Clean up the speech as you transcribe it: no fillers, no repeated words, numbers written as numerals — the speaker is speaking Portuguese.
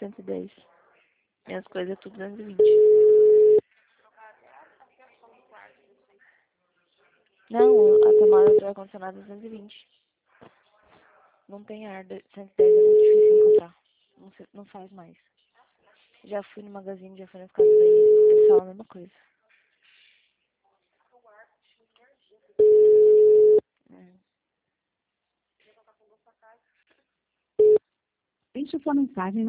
110. Minhas coisas é tudo 220. Não, a tomada do ar-condicionado é 220. Não tem ar, 110 é muito difícil encontrar. Não faz mais. Já fui no magazine, já fui nas casas daí, eles falam a mesma coisa. Deixe sua mensagem